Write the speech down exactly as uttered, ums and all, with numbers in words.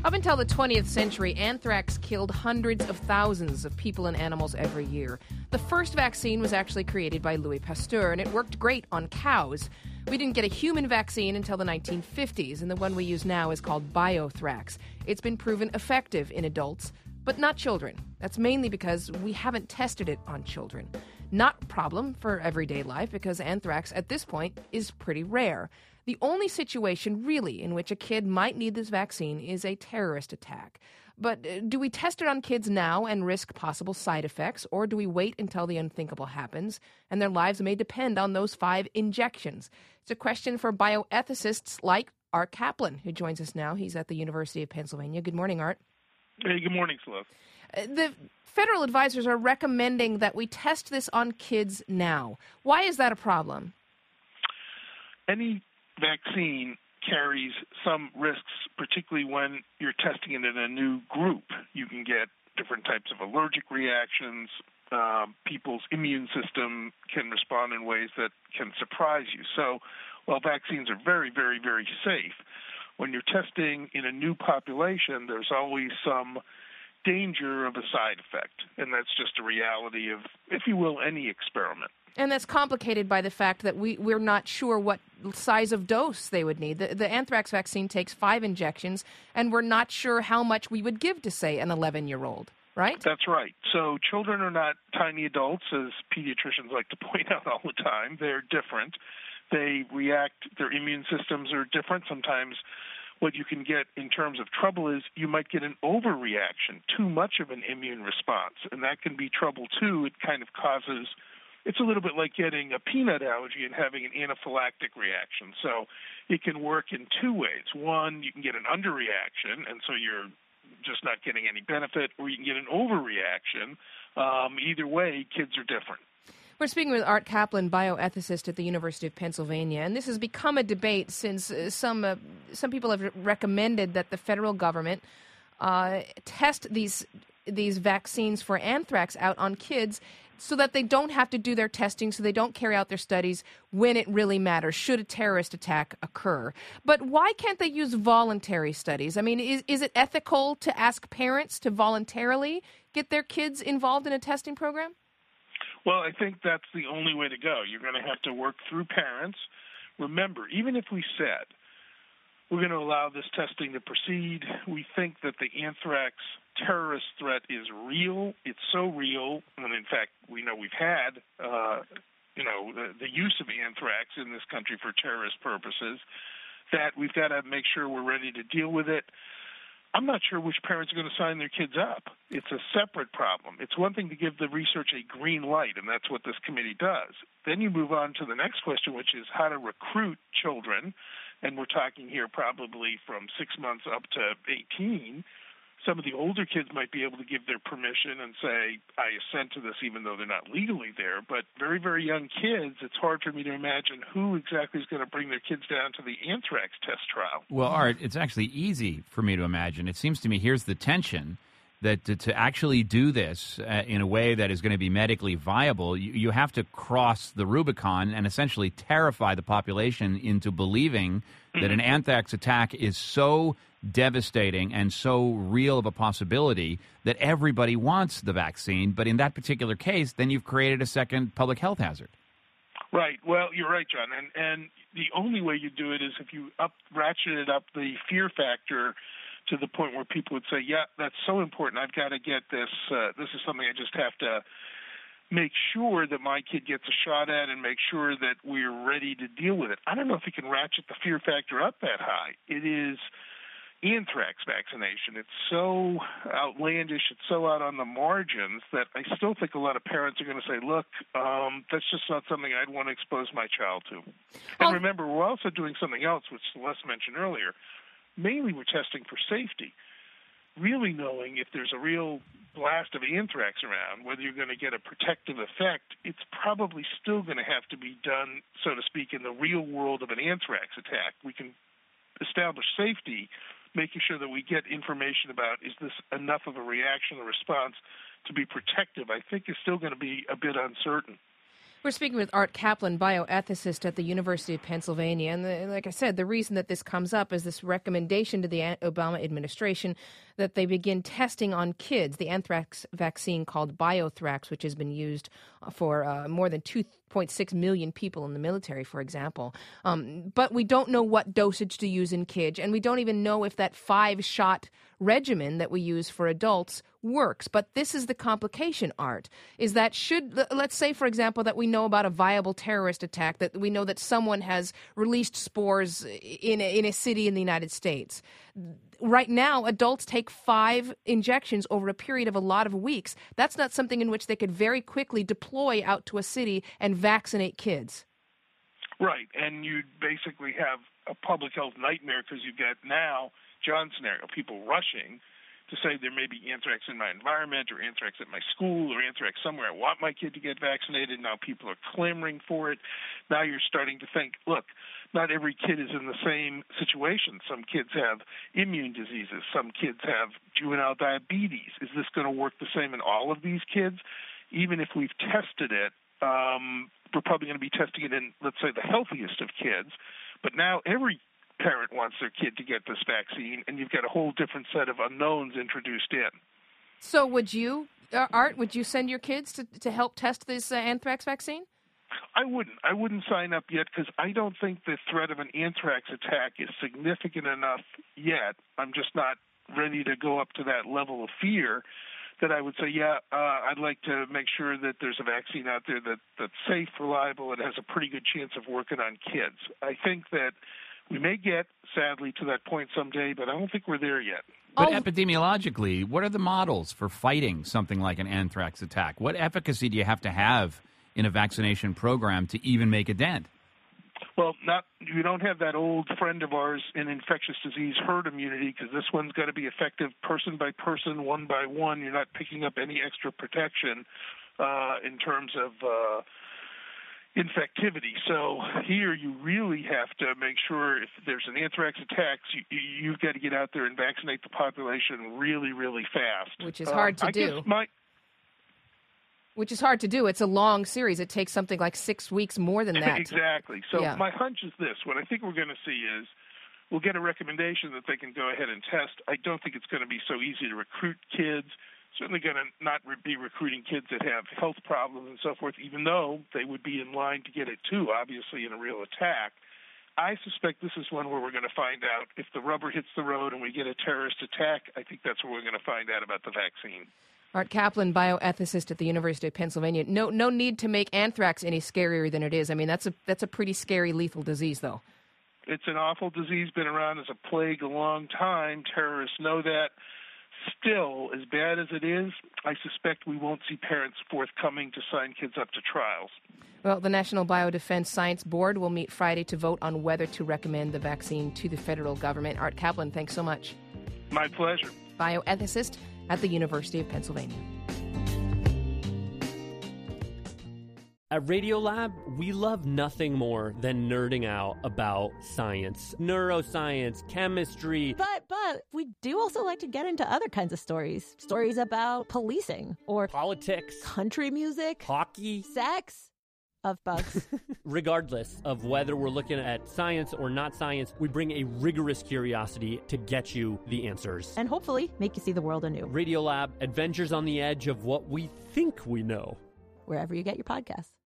Up until the twentieth century, anthrax killed hundreds of thousands of people and animals every year. The first vaccine was actually created by Louis Pasteur, and it worked great on cows. We didn't get a human vaccine until the nineteen fifties, and the one we use now is called Biothrax. It's been proven effective in adults, but not children. That's mainly because we haven't tested it on children. Not a problem for everyday life because anthrax at this point is pretty rare. The only situation, really, in which a kid might need this vaccine is a terrorist attack. But uh, do we test it on kids now and risk possible side effects, or do we wait until the unthinkable happens and their lives may depend on those five injections? It's a question for bioethicists like Art Kaplan, who joins us now. He's at the University of Pennsylvania. Good morning, Art. Hey, good morning, Celeste. Uh, the federal advisors are recommending that we test this on kids now. Why is that a problem? Any vaccine carries some risks, particularly when you're testing it in a new group. You can get different types of allergic reactions. Uh, people's immune system can respond in ways that can surprise you. So while vaccines are very, very, very safe, when you're testing in a new population, there's always some danger of a side effect, and that's just a reality of, if you will, any experiment. And that's complicated by the fact that we, we're not sure what size of dose they would need. The, the anthrax vaccine takes five injections, and we're not sure how much we would give to, say, an eleven-year-old, right? That's right. So children are not tiny adults, as pediatricians like to point out all the time. They're different. They react, their immune systems are different. Sometimes what you can get in terms of trouble is you might get an overreaction, too much of an immune response, and that can be trouble, too. It kind of causes... It's a little bit like getting a peanut allergy and having an anaphylactic reaction. So it can work in two ways. One, you can get an underreaction, and so you're just not getting any benefit, or you can get an overreaction. Um, either way, kids are different. We're speaking with Art Kaplan, bioethicist at the University of Pennsylvania, and this has become a debate since uh, some uh, some people have recommended that the federal government uh, test these these vaccines for anthrax out on kids so that they don't have to do their testing, so they don't carry out their studies when it really matters, should a terrorist attack occur. But why can't they use voluntary studies? I mean, is, is it ethical to ask parents to voluntarily get their kids involved in a testing program? Well, I think that's the only way to go. You're going to have to work through parents. Remember, even if we said we're going to allow this testing to proceed, we think that the anthrax terrorist threat is real. It's so real, and in fact, we know we've had, uh, you know, the, the use of anthrax in this country for terrorist purposes, that we've got to make sure we're ready to deal with it. I'm not sure which parents are going to sign their kids up. It's a separate problem. It's one thing to give the research a green light, and that's what this committee does. Then you move on to the next question, which is how to recruit children, and we're talking here probably from six months up to eighteen. Some of the older kids might be able to give their permission and say, I assent to this even though they're not legally there. But very, very young kids, it's hard for me to imagine who exactly is going to bring their kids down to the anthrax test trial. Well, Art, it's actually easy for me to imagine. It seems to me here's the tension, that to, to actually do this uh, in a way that is going to be medically viable, you, you have to cross the Rubicon and essentially terrify the population into believing mm-hmm. that an anthrax attack is so devastating and so real of a possibility that everybody wants the vaccine. But in that particular case, then you've created a second public health hazard. Right. Well, you're right, John. And and the only way you do it is if you up ratcheted up the fear factor to the point where people would say, yeah, that's so important. I've got to get this. Uh, this is something I just have to make sure that my kid gets a shot at and make sure that we're ready to deal with it. I don't know if you can ratchet the fear factor up that high. It is anthrax vaccination. It's so outlandish, it's so out on the margins that I still think a lot of parents are going to say, look, um, that's just not something I'd want to expose my child to. And remember, we're also doing something else, which Celeste mentioned earlier. Mainly we're testing for safety, really knowing if there's a real blast of anthrax around, whether you're going to get a protective effect, it's probably still going to have to be done, so to speak, in the real world of an anthrax attack. We can establish safety, making sure that we get information about is this enough of a reaction or response to be protective, I think is still going to be a bit uncertain. We're speaking with Art Kaplan, bioethicist at the University of Pennsylvania. And the, like I said, the reason that this comes up is this recommendation to the Obama administration that they begin testing on kids, the anthrax vaccine called BioThrax, which has been used for uh, more than two point six million people in the military, for example. Um, but we don't know what dosage to use in kids, and we don't even know if that five-shot regimen that we use for adults works. But this is the complication, Art, is that should, let's say, for example, that we know about a viable terrorist attack, that we know that someone has released spores in a, in a city in the United States. Right now, adults take five injections over a period of a lot of weeks. That's not something in which they could very quickly deploy out to a city and vaccinate kids. Right, and you'd basically have a public health nightmare because you've got now John's scenario, people rushing to say there may be anthrax in my environment or anthrax at my school or anthrax somewhere. I want my kid to get vaccinated. Now people are clamoring for it. Now you're starting to think, look, not every kid is in the same situation. Some kids have immune diseases. Some kids have juvenile diabetes. Is this going to work the same in all of these kids? Even if we've tested it, um, we're probably going to be testing it in, let's say, the healthiest of kids. But now every parent wants their kid to get this vaccine, and you've got a whole different set of unknowns introduced in. So would you, uh, Art, would you send your kids to, to help test this uh, anthrax vaccine? I wouldn't. I wouldn't sign up yet because I don't think the threat of an anthrax attack is significant enough yet. I'm just not ready to go up to that level of fear that I would say, yeah, uh, I'd like to make sure that there's a vaccine out there that, that's safe, reliable, and has a pretty good chance of working on kids. I think that we may get, sadly, to that point someday, but I don't think we're there yet. But Oh. epidemiologically, what are the models for fighting something like an anthrax attack? What efficacy do you have to have in a vaccination program to even make a dent? Well, not you don't have that old friend of ours in infectious disease, herd immunity, because this one's got to be effective person by person, one by one. You're not picking up any extra protection uh, in terms of uh, infectivity. So here you really have to make sure if there's an anthrax attack, you, you've got to get out there and vaccinate the population really, really fast. Which is hard to uh, I do. Guess my, Which is hard to do. It's a long series. It takes something like six weeks more than that. Exactly. So Yeah. my hunch is this. What I think we're going to see is we'll get a recommendation that they can go ahead and test. I don't think it's going to be so easy to recruit kids. Certainly going to not re- be recruiting kids that have health problems and so forth, even though they would be in line to get it too, obviously, in a real attack. I suspect this is one where we're going to find out if the rubber hits the road and we get a terrorist attack. I think that's where we're going to find out about the vaccine. Art Kaplan, bioethicist at the University of Pennsylvania. No, no need to make anthrax any scarier than it is. I mean, that's a that's a pretty scary, lethal disease, though. It's an awful disease, been around as a plague a long time. Terrorists know that. Still, as bad as it is, I suspect we won't see parents forthcoming to sign kids up to trials. Well, the National Biodefense Science Board will meet Friday to vote on whether to recommend the vaccine to the federal government. Art Kaplan, thanks so much. My pleasure. Bioethicist at the University of Pennsylvania. At Radiolab, we love nothing more than nerding out about science, neuroscience, chemistry. But, but, we do also like to get into other kinds of stories. Stories about policing or Politics, country music, hockey. sex, of bugs. Regardless of whether we're looking at science or not science, we bring a rigorous curiosity to get you the answers. And hopefully make you see the world anew. Radiolab, adventures on the edge of what we think we know. Wherever you get your podcasts.